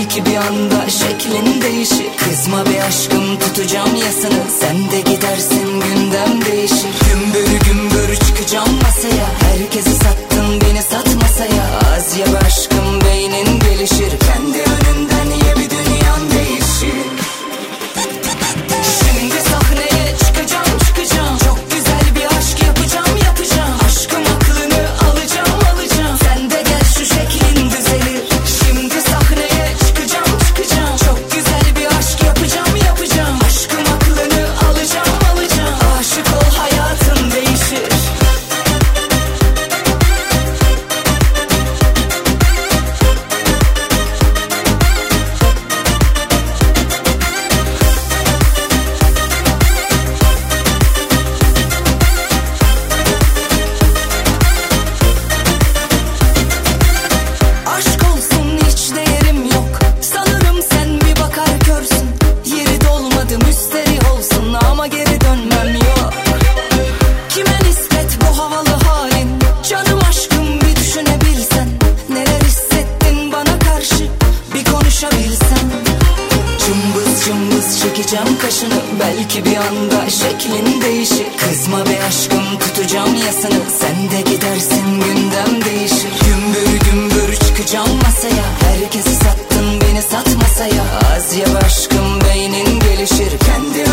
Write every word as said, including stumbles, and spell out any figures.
belki bir anda şeklin değişir. Kızma be aşkım, tutacağım yasını, sen de gidersin gündem değişir. Gümbür gümbür çıkacağım masaya, herkesi sattın beni sat masaya. Az ye be aşkım, beynin gelişir, kendi önünden ye bir dünyan değişir. Şimdi sahneye çıkacağım çıkacağım, çok güzel bir aşk yapacağım yapacağım. Aşkım aklını alacağım alacağım, sen de gel şu şeklin düzelir. Şimdi sahneye çıkacağım çıkacağım, çok güzel bir aşk yapacağım yapacağım. Aşkım aklını alacağım alacağım, aşık ol hayatın değişir. Aşk olsun hiç değerim yok, sanırım sen bir bakar körsün. Yeri dolmadı müsteri olsun ama geri dönmem yok. Kime nispet bu havalı halin, canım aşkım bir düşünebilsen. Neler hissettin bana karşı bir konuşabilsen. Cımbız cımbız çekeceğim kaşını, belki bir anda şeklin değişir. Kızma be aşkım, tutacağım yasını, sen de gidersin gündem değişir. Gümbür gümbür çıkacağım masaya, herkesi sattın beni sat masaya. Az ye be aşkım, beynin gelişir, kendi